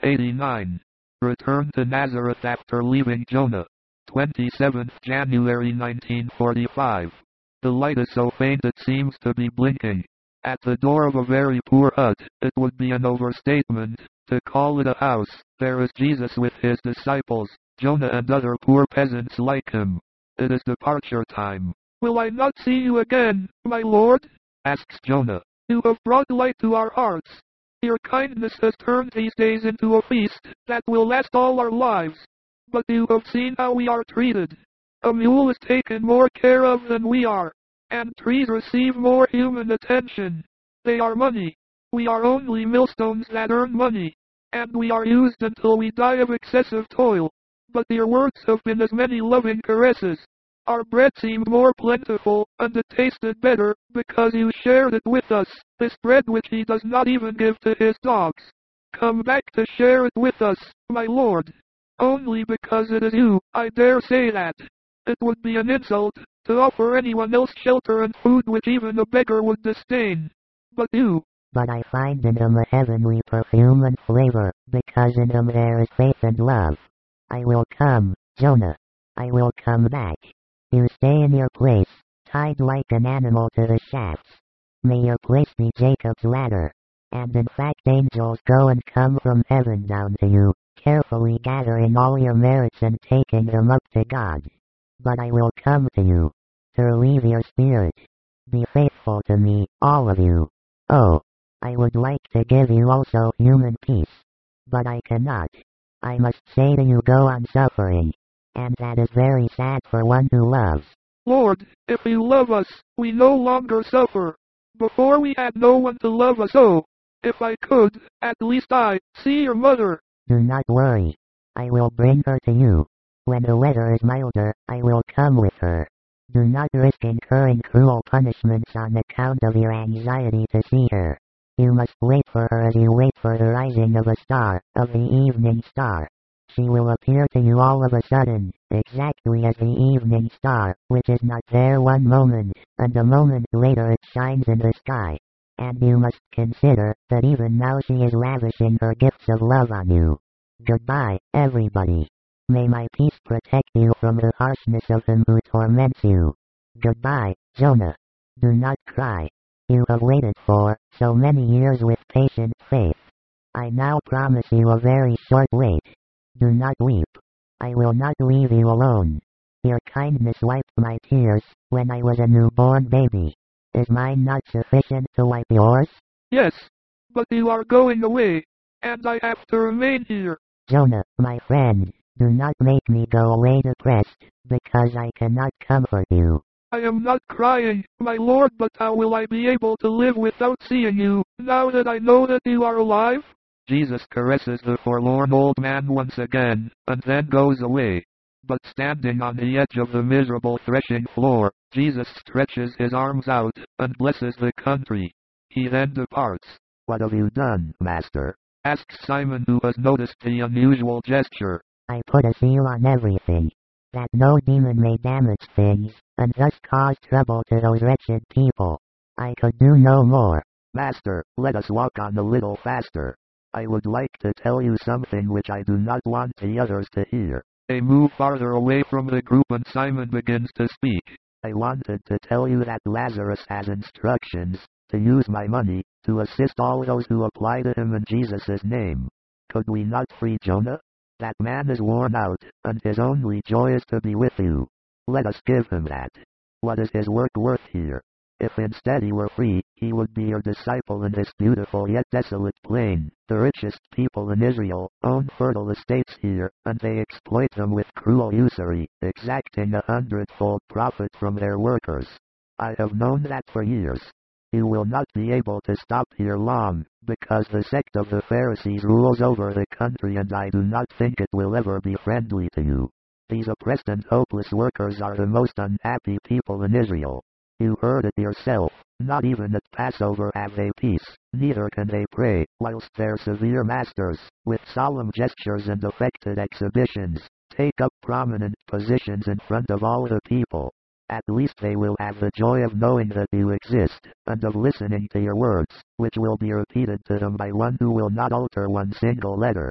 89. Return to Nazareth after leaving Jonah. 27th January 1945. The light is so faint it seems to be blinking. At the door of a very poor hut, it would be an overstatement to call it a house. There is Jesus with his disciples, Jonah and other poor peasants like him. It is departure time. Will I not see you again, my Lord? Asks Jonah. You have brought light to our hearts. Your kindness has turned these days into a feast that will last all our lives. But you have seen how we are treated. A mule is taken more care of than we are, and trees receive more human attention. They are money. We are only millstones that earn money, and we are used until we die of excessive toil. But your words have been as many loving caresses. Our bread seemed more plentiful, and it tasted better, because you shared it with us, this bread which he does not even give to his dogs. Come back to share it with us, my Lord. Only because it is you, I dare say that. It would be an insult to offer anyone else shelter and food which even a beggar would disdain. But you. But I find in him a heavenly perfume and flavor, because in him there is faith and love. I will come, Jonah. I will come back. You stay in your place, tied like an animal to the shafts. May your place be Jacob's ladder. And in fact angels go and come from heaven down to you, carefully gathering all your merits and taking them up to God. But I will come to you, to relieve your spirit. Be faithful to me, all of you. Oh, I would like to give you also human peace. But I cannot. I must say to you go on suffering. And that is very sad for one who loves. Lord, if you love us, we no longer suffer. Before we had no one to love us. Oh, if I could, at least see your mother. Do not worry. I will bring her to you. When the weather is milder, I will come with her. Do not risk incurring cruel punishments on account of your anxiety to see her. You must wait for her as you wait for the rising of a star, of the evening star. She will appear to you all of a sudden, exactly as the evening star, which is not there one moment, and a moment later it shines in the sky. And you must consider that even now she is lavishing her gifts of love on you. Goodbye, everybody. May my peace protect you from the harshness of him who torments you. Goodbye, Jonah. Do not cry. You have waited for so many years with patient faith. I now promise you a very short wait. Do not weep. I will not leave you alone. Your kindness wiped my tears when I was a newborn baby. Is mine not sufficient to wipe yours? Yes, but you are going away, and I have to remain here. Jonah, my friend, do not make me go away depressed, because I cannot comfort you. I am not crying, my Lord, but how will I be able to live without seeing you, now that I know that you are alive? Jesus caresses the forlorn old man once again, and then goes away. But standing on the edge of the miserable threshing floor, Jesus stretches his arms out, and blesses the country. He then departs. What have you done, Master? Asks Simon, who has noticed the unusual gesture. I put a seal on everything, that no demon may damage things, and thus cause trouble to those wretched people. I could do no more. Master, let us walk on a little faster. I would like to tell you something which I do not want the others to hear. They move farther away from the group and Simon begins to speak. I wanted to tell you that Lazarus has instructions to use my money to assist all those who apply to him in Jesus' name. Could we not free Jonah? That man is worn out, and his only joy is to be with you. Let us give him that. What is his work worth here? If instead he were free, he would be your disciple in this beautiful yet desolate plain. The richest people in Israel own fertile estates here, and they exploit them with cruel usury, exacting 100-fold profit from their workers. I have known that for years. You will not be able to stop here long, because the sect of the Pharisees rules over the country, and I do not think it will ever be friendly to you. These oppressed and hopeless workers are the most unhappy people in Israel. You heard it yourself, not even at Passover have they peace, neither can they pray, whilst their severe masters, with solemn gestures and affected exhibitions, take up prominent positions in front of all the people. At least they will have the joy of knowing that you exist, and of listening to your words, which will be repeated to them by one who will not alter one single letter.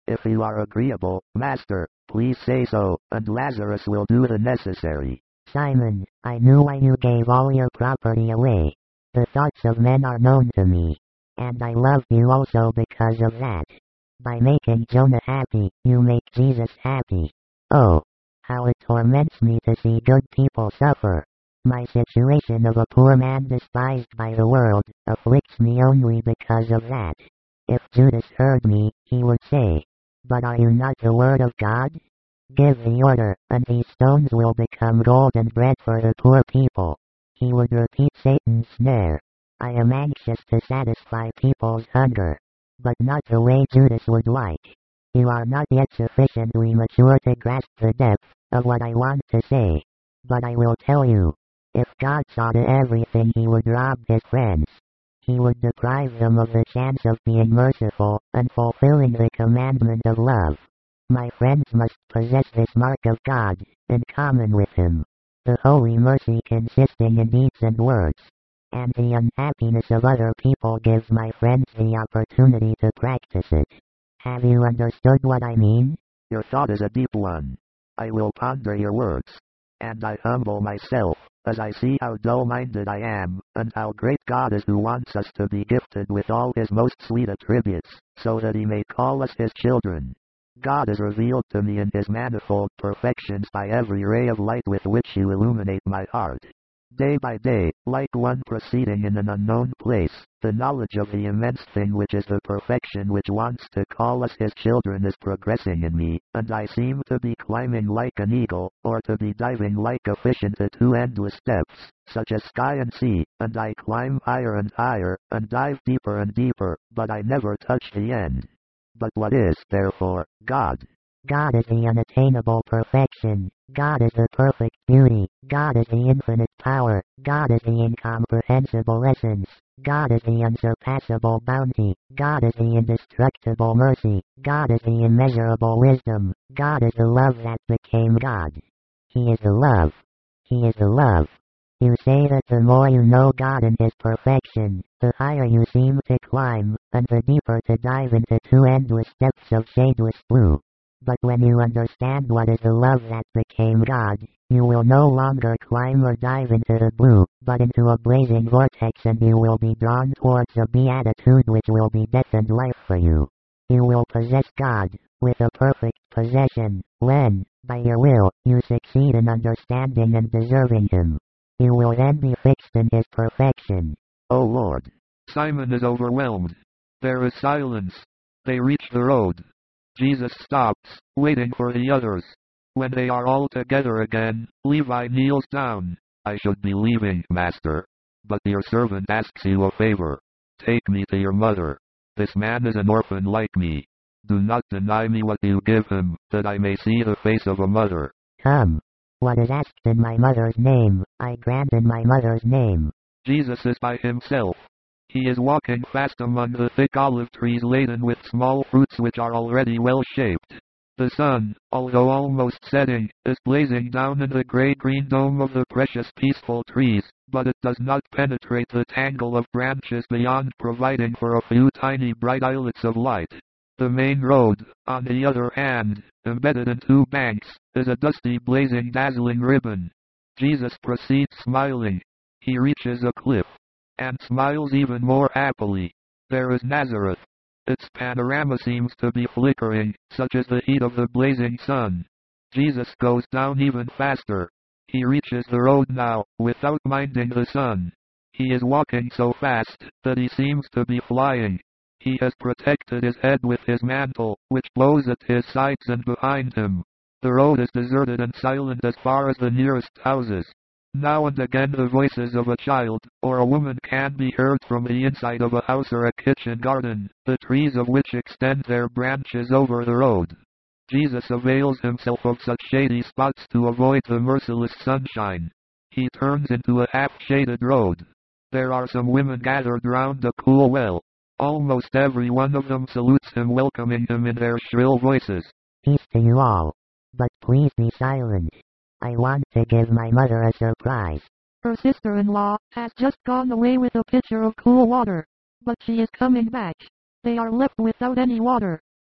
If you are agreeable, Master, please say so, and Lazarus will do the necessary. Simon, I knew why you gave all your property away. The thoughts of men are known to me. And I love you also because of that. By making Jonah happy, you make Jesus happy. Oh, how it torments me to see good people suffer. My situation of a poor man despised by the world, afflicts me only because of that. If Judas heard me, he would say, "But are you not the word of God? Give the order, and these stones will become gold and bread for the poor people." He would repeat Satan's snare. I am anxious to satisfy people's hunger. But not the way Judas would like. You are not yet sufficiently mature to grasp the depth of what I want to say. But I will tell you. If God saw to everything, he would rob his friends. He would deprive them of the chance of being merciful and fulfilling the commandment of love. My friends must possess this mark of God, in common with him. The holy mercy consisting in deeds and words. And the unhappiness of other people gives my friends the opportunity to practice it. Have you understood what I mean? Your thought is a deep one. I will ponder your words. And I humble myself, as I see how dull-minded I am, and how great God is who wants us to be gifted with all his most sweet attributes, so that he may call us his children. God is revealed to me in his manifold perfections by every ray of light with which you illuminate my heart. Day by day, like one proceeding in an unknown place, the knowledge of the immense thing which is the perfection which wants to call us his children is progressing in me, and I seem to be climbing like an eagle, or to be diving like a fish into two endless depths, such as sky and sea, and I climb higher and higher, and dive deeper and deeper, but I never touch the end. But what is, therefore, God? God is the unattainable perfection. God is the perfect beauty. God is the infinite power. God is the incomprehensible essence. God is the unsurpassable bounty. God is the indestructible mercy. God is the immeasurable wisdom. God is the love that became God. He is the love. He is the love. You say that the more you know God and his perfection, the higher you seem to climb, and the deeper to dive into two endless depths of shadeless blue. But when you understand what is the love that became God, you will no longer climb or dive into the blue, but into a blazing vortex, and you will be drawn towards a beatitude which will be death and life for you. You will possess God, with a perfect possession, when, by your will, you succeed in understanding and deserving him. You will then be fixed in his perfection. O Lord. Simon is overwhelmed. There is silence. They reach the road. Jesus stops, waiting for the others. When they are all together again, Levi kneels down. I should be leaving, Master. But your servant asks you a favor. Take me to your mother. This man is an orphan like me. Do not deny me what you give him, that I may see the face of a mother. Come. What is asked in my mother's name, I grant in my mother's name. Jesus is by himself. He is walking fast among the thick olive trees laden with small fruits which are already well shaped. The sun, although almost setting, is blazing down in the gray-green dome of the precious peaceful trees, but it does not penetrate the tangle of branches beyond, providing for a few tiny bright islets of light. The main road, on the other hand, embedded in two banks, is a dusty, blazing, dazzling ribbon. Jesus proceeds smiling. He reaches a cliff, and smiles even more happily. There is Nazareth. Its panorama seems to be flickering, such as the heat of the blazing sun. Jesus goes down even faster. He reaches the road now, without minding the sun. He is walking so fast, that he seems to be flying. He has protected his head with his mantle, which blows at his sides and behind him. The road is deserted and silent as far as the nearest houses. Now and again the voices of a child, or a woman can be heard from the inside of a house or a kitchen garden, the trees of which extend their branches over the road. Jesus avails himself of such shady spots to avoid the merciless sunshine. He turns into a half-shaded road. There are some women gathered round a cool well. Almost every one of them salutes him, welcoming him in their shrill voices. Peace to you all. But please be silent. I want to give my mother a surprise. Her sister-in-law has just gone away with a pitcher of cool water. But she is coming back. They are left without any water.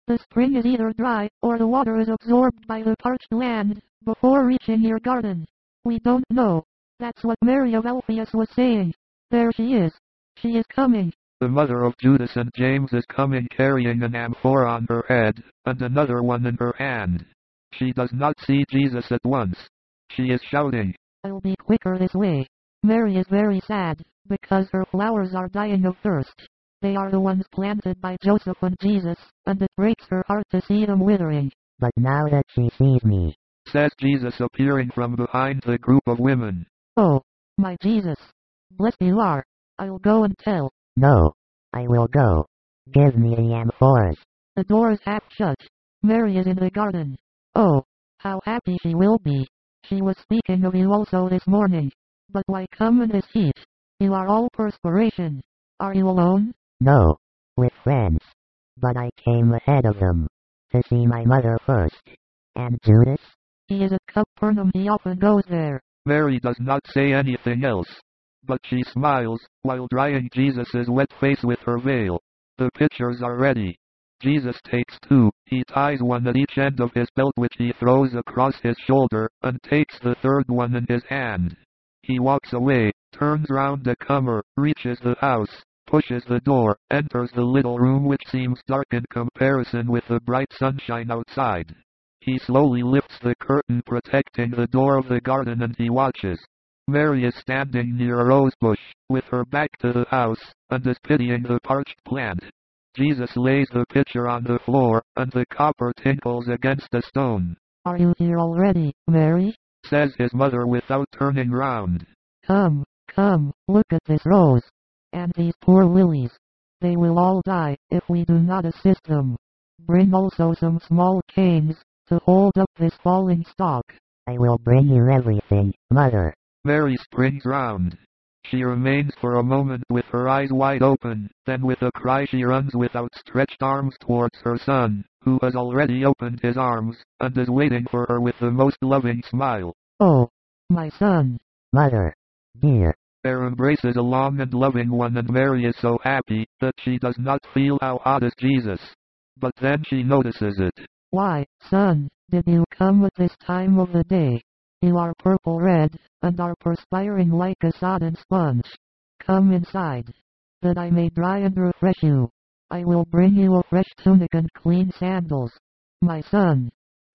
The spring is either dry, or the water is absorbed by the parched land, before reaching your garden. We don't know. That's what Mary of Alphaeus was saying. There she is. She is coming. The mother of Judas and James is coming carrying an amphora on her head, and another one in her hand. She does not see Jesus at once. She is shouting, I'll be quicker this way. Mary is very sad, because her flowers are dying of thirst. They are the ones planted by Joseph and Jesus, and it breaks her heart to see them withering. But now that she sees me, says Jesus appearing from behind the group of women. Oh, my Jesus. Blessed you are. I'll go and tell. no, I will go. Give me the amphoras. The door is half shut. Mary is in the garden. Oh, how happy she will be. She was speaking of you also this morning. But why come in this heat? You are all perspiration. Are you alone? No, with friends. But I came ahead of them, to see my mother first. And Judas? He is at Capernaum. He often goes there. Mary does not say anything else, but she smiles, while drying Jesus' wet face with her veil. The pitchers are ready. Jesus takes two. He ties one at each end of his belt, which he throws across his shoulder, and takes the third one in his hand. He walks away, turns round the comer, reaches the house, pushes the door, enters the little room which seems dark in comparison with the bright sunshine outside. He slowly lifts the curtain protecting the door of the garden, and he watches. Mary is standing near a rose bush, with her back to the house, and is pitying the parched plant. Jesus lays the pitcher on the floor, and the copper tinkles against a stone. Are you here already, Mary? Says his mother without turning round. Come, come, look at this rose. And these poor lilies. They will all die, if we do not assist them. Bring also some small canes, to hold up this falling stalk. I will bring you everything, Mother. Mary springs round. She remains for a moment with her eyes wide open, then with a cry she runs with outstretched arms towards her son, who has already opened his arms, and is waiting for her with the most loving smile. Oh, my son. Mother, dear. Their embrace is a long and loving one, and Mary is so happy that she does not feel how hot is Jesus. But then she notices it. Why, son, did you come at this time of the day? You are purple-red, and are perspiring like a sodden sponge. Come inside, that I may dry and refresh you. I will bring you a fresh tunic and clean sandals. My son,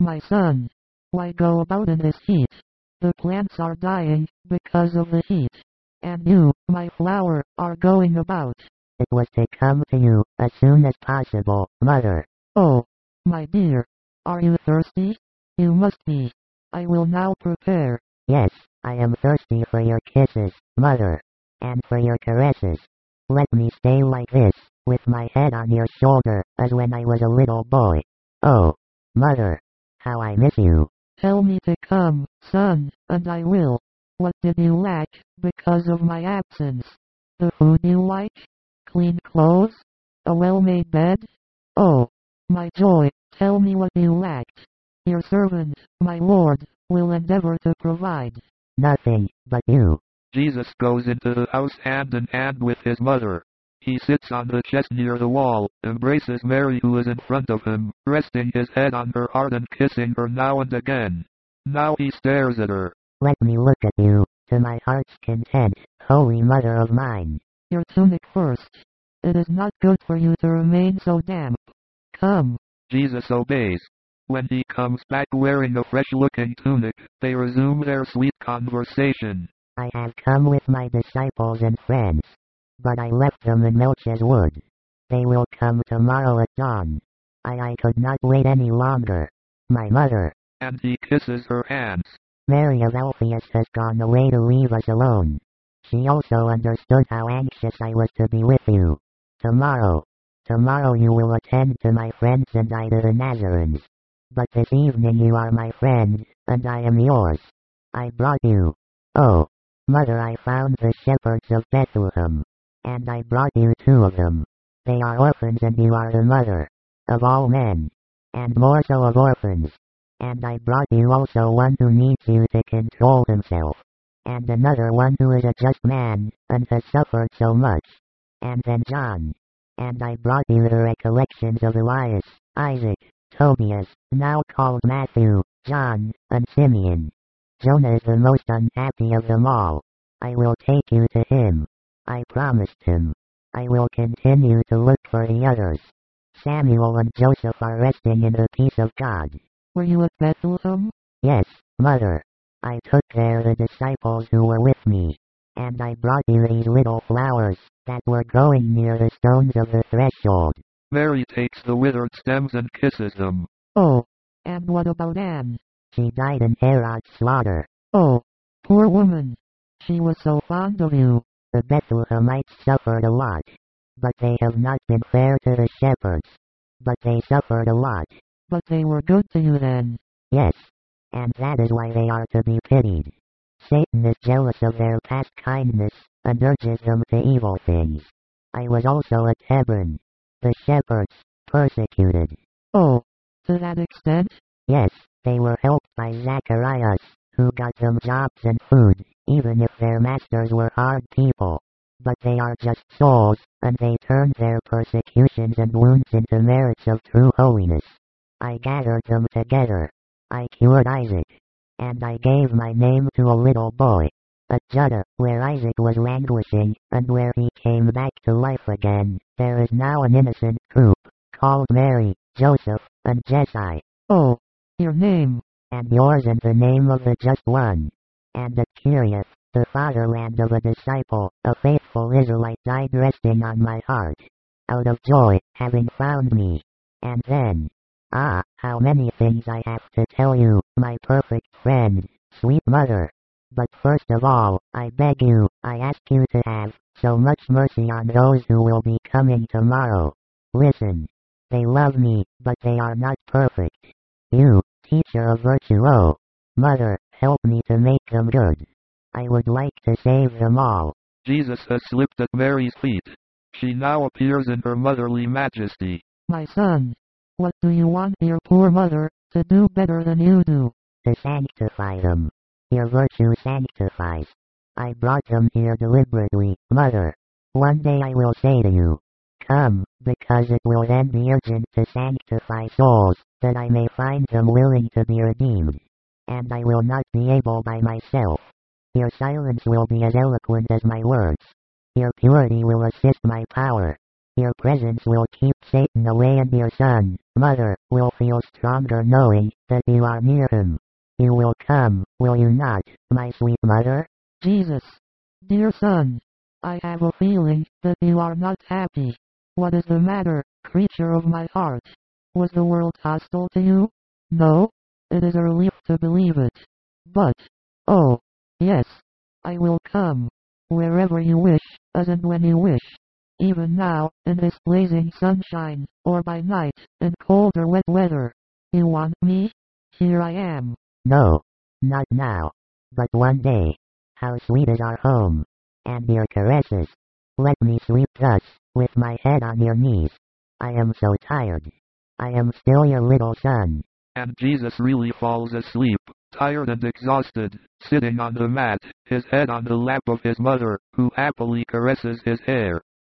why go about in this heat? The plants are dying, because of the heat. And you, my flower, are going about. It was to come to you, as soon as possible, Mother. Oh, my dear, are you thirsty? You must be. I will now prepare. Yes, I am thirsty for your kisses, Mother, and for your caresses. Let me stay like this, with my head on your shoulder, as when I was a little boy. Oh, Mother, how I miss you. Tell me to come, son, and I will. What did you lack, because of my absence? The food you like? Clean clothes? A well-made bed? Oh, my joy, tell me what you lacked. Your servant, my Lord, will endeavor to provide. Nothing, but you. Jesus goes into the house hand in hand with his mother. He sits on the chest near the wall, embraces Mary who is in front of him, resting his head on her heart and kissing her now and again. Now he stares at her. Let me look at you, to my heart's content, Holy Mother of mine. Your tunic first. It is not good for you to remain so damp. Come. Jesus obeys. When he comes back wearing a fresh-looking tunic, they resume their sweet conversation. I have come with my disciples and friends, but I left them in Melch's wood. They will come tomorrow at dawn. I could not wait any longer. My mother. And he kisses her hands. Mary of Alphaeus has gone away to leave us alone. She also understood how anxious I was to be with you. Tomorrow you will attend to my friends and I to the Nazarenes. But this evening you are my friend, and I am yours. I brought you. Oh, Mother, I found the shepherds of Bethlehem, and I brought you two of them. They are orphans and you are the mother of all men, and more so of orphans. And I brought you also one who needs you to control himself, and another one who is a just man, and has suffered so much. And then John. And I brought you the recollections of Elias, Isaac, Tobias, now called Matthew, John, and Simeon. Jonah is the most unhappy of them all. I will take you to him. I promised him. I will continue to look for the others. Samuel and Joseph are resting in the peace of God. Were you at Bethlehem? Yes, Mother. I took there the disciples who were with me. And I brought you these little flowers that were growing near the stones of the threshold. Mary takes the withered stems and kisses them. Oh, and what about Anne? She died in Herod's slaughter. Oh, poor woman. She was so fond of you. The Bethlehemites suffered a lot. But they have not been fair to the shepherds. But they suffered a lot. But they were good to you then. Yes. And that is why they are to be pitied. Satan is jealous of their past kindness, and urges them to evil things. I was also at Hebron. The shepherds, persecuted. Oh, to that extent? Yes, they were helped by Zacharias, who got them jobs and food, even if their masters were hard people. But they are just souls, and they turned their persecutions and wounds into merits of true holiness. I gathered them together. I cured Isaac. And I gave my name to a little boy. At Judah, where Isaac was languishing, and where he came back to life again, there is now an innocent group, called Mary, Joseph, and Jesse. Oh, your name. And yours and the name of the Just One. And at Kiriath, the fatherland of a disciple, a faithful Israelite died resting on my heart. Out of joy, having found me. And then, how many things I have to tell you, my perfect friend, sweet mother. But first of all, I beg you, I ask you to have so much mercy on those who will be coming tomorrow. Listen. They love me, but they are not perfect. You, teacher of virtue, oh, Mother, help me to make them good. I would like to save them all. Jesus has slipped at Mary's feet. She now appears in her motherly majesty. My son, what do you want your poor mother to do better than you do? To sanctify them. Your virtue sanctifies. I brought them here deliberately, Mother. One day I will say to you, come, because it will then be urgent to sanctify souls, that I may find them willing to be redeemed. And I will not be able by myself. Your silence will be as eloquent as my words. Your purity will assist my power. Your presence will keep Satan away, and your son, Mother, will feel stronger knowing that you are near him. You will come, will you not, my sweet mother? Jesus, dear son, I have a feeling that you are not happy. What is the matter, creature of my heart? Was the world hostile to you? No? It is a relief to believe it. But, oh, yes, I will come, wherever you wish, as and when you wish. Even now, in this blazing sunshine, or by night, in cold or wet weather. You want me? Here I am. No, not now. But one day. How sweet is our home. And your caresses. Let me sleep thus, with my head on your knees. I am so tired. I am still your little son. And Jesus really falls asleep, tired and exhausted, sitting on the mat, his head on the lap of his mother, who happily caresses his hair.